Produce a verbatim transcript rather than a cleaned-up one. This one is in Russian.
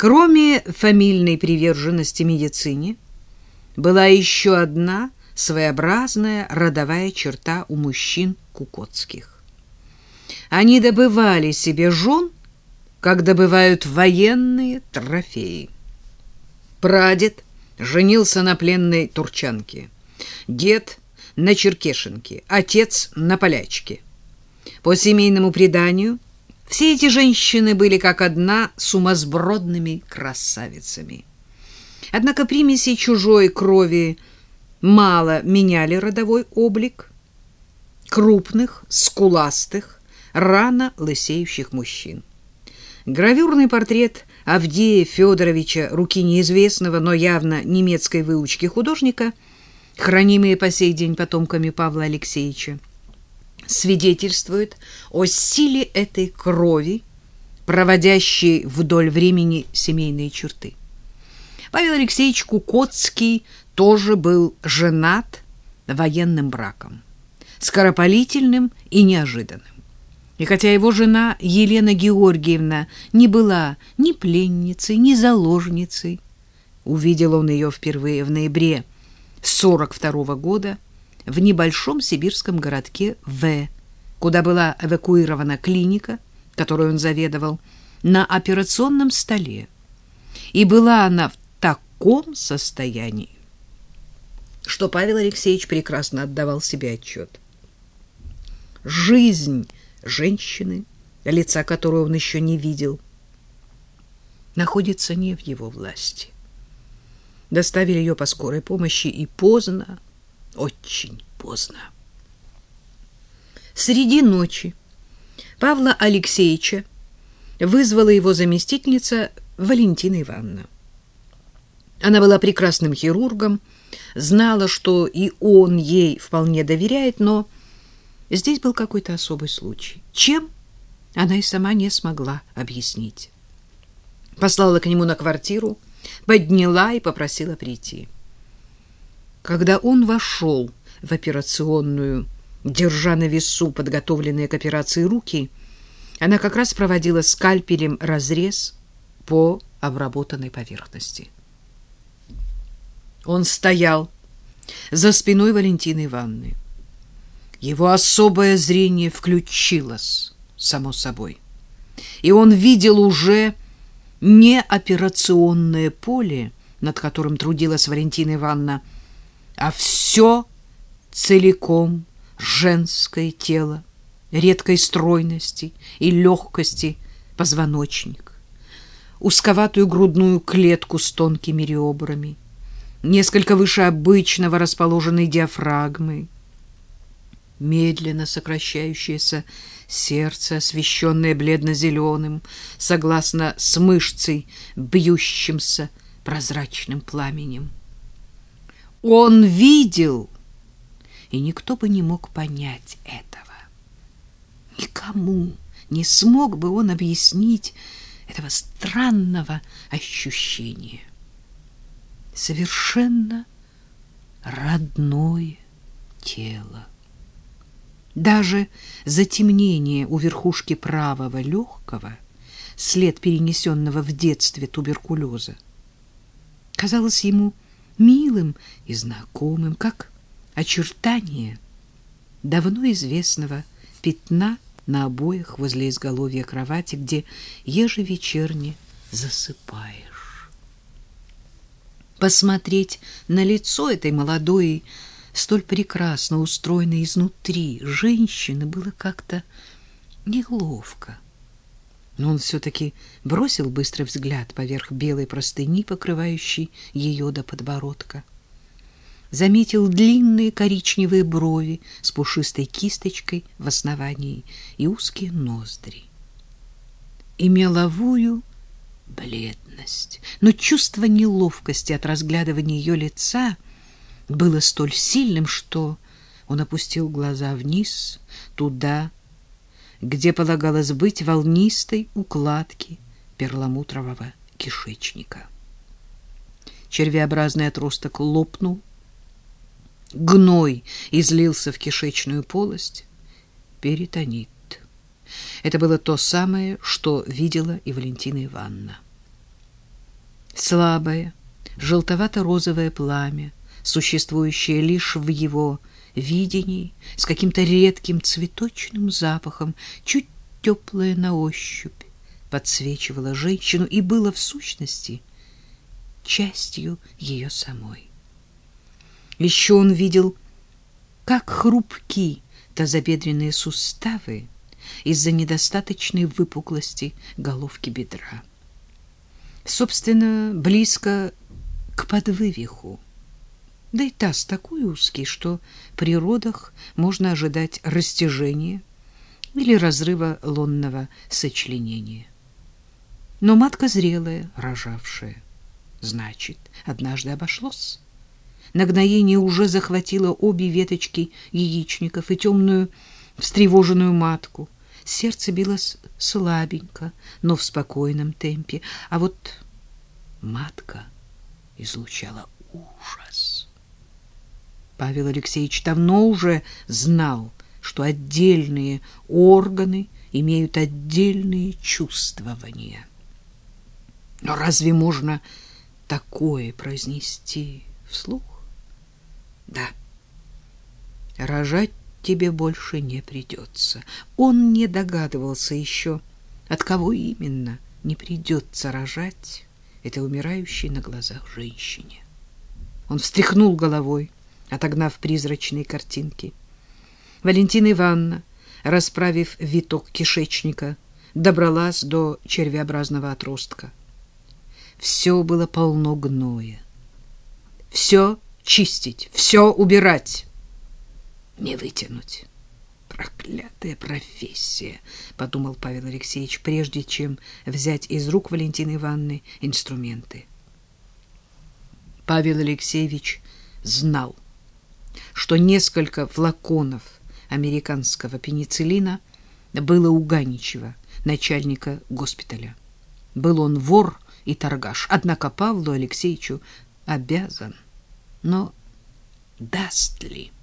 Кроме фамильной приверженности медицине, была еще одна своеобразная родовая черта у мужчин кукотских. Они добывали себе жен, как добывают военные трофеи. Прадед женился на пленной турчанке, дед — на черкешенке, отец — на полячке. По семейному преданию, все эти женщины были как одна сумасбродными красавицами. Однако примеси чужой крови мало меняли родовой облик крупных, скуластых, рано лысеющих мужчин. Гравюрный портрет Авдея Федоровича, руки неизвестного, но явно немецкой выучки художника, хранимые по сей день потомками Павла Алексеевича, свидетельствует о силе этой крови, проводящей вдоль времени семейные черты. Павел Алексеевич Кукотский тоже был женат военным браком, скоропалительным и неожиданным. И хотя его жена Елена Георгиевна не была ни пленницей, ни заложницей, увидел он ее впервые в ноябре сорок второго года в небольшом сибирском городке В, куда была эвакуирована клиника, которую он заведовал, на операционном столе. И была она в таком состоянии, что Павел Алексеевич прекрасно отдавал себе отчет. Жизнь женщины, лица которой он еще не видел, находится не в его власти. Доставили ее по скорой помощи, и поздно, очень поздно. Среди ночи Павла Алексеевича вызвала его заместительница Валентина Ивановна. Она была прекрасным хирургом, знала, что и он ей вполне доверяет, но здесь был какой-то особый случай. Чем, она и сама не смогла объяснить. Послала к нему на квартиру, подняла и попросила прийти. Когда он вошел в операционную, держа на весу подготовленные к операции руки, она как раз проводила скальпелем разрез по обработанной поверхности. Он стоял за спиной Валентины Ивановны. Его особое зрение включилось, само собой, и он видел уже не операционное поле, над которым трудилась Валентина Ивановна, а все целиком женское тело, редкой стройности и легкости позвоночник, узковатую грудную клетку с тонкими ребрами, несколько выше обычного расположенной диафрагмы, медленно сокращающееся сердце, освещенное бледно-зеленым, согласно с мышцей, бьющимся прозрачным пламенем. Он видел, и никто бы не мог понять этого. Никому не смог бы он объяснить этого странного ощущения. Совершенно родное тело. Даже затемнение у верхушки правого легкого, след перенесенного в детстве туберкулеза, казалось ему милым и знакомым, как очертание давно известного пятна на обоях возле изголовья кровати, где ежевечерне засыпаешь. Посмотреть на лицо этой молодой, столь прекрасно устроенной изнутри женщины было как-то неловко. Но он все-таки бросил быстрый взгляд поверх белой простыни, покрывающей ее до подбородка. Заметил длинные коричневые брови с пушистой кисточкой в основании и узкие ноздри. И меловую бледность, но чувство неловкости от разглядывания ее лица было столь сильным, что он опустил глаза вниз, туда, где полагалось быть волнистой укладки перламутрового кишечника. Червеобразный отросток лопнул, гной излился в кишечную полость, перитонит. Это было то самое, что видела и Валентина Ивановна. слабое, желтовато-розовое пламя, существующее лишь в его видении, с каким-то редким цветочным запахом, чуть теплое на ощупь, подсвечивало женщину и было в сущности частью ее самой. Еще он видел, как хрупки тазобедренные суставы из-за недостаточной выпуклости головки бедра. Собственно, близко к подвывиху. Да и таз такой узкий, что при родах можно ожидать растяжения или разрыва лонного сочленения. Но матка зрелая, рожавшая. Значит, однажды обошлось. Нагноение уже захватило обе веточки яичников и темную встревоженную матку. Сердце билось слабенько, но в спокойном темпе, а вот матка излучала ужас. Павел Алексеевич давно уже знал, что отдельные органы имеют отдельные чувствования. Но разве можно такое произнести вслух? Да, рожать тебе больше не придется. Он не догадывался еще, от кого именно не придется рожать этой умирающей на глазах женщине. Он встряхнул головой, отогнав призрачные картинки. Валентина Ивановна, расправив виток кишечника, добралась до червеобразного отростка. Все было полно гноя. Все чистить, все убирать. Не вытянуть. Проклятая профессия, подумал Павел Алексеевич, прежде чем взять из рук Валентины Ивановны инструменты. Павел Алексеевич знал, что несколько флаконов американского пенициллина было у Ганичева, начальника госпиталя. Был он вор и торгаш, однако Павлу Алексеевичу обязан. Но даст ли?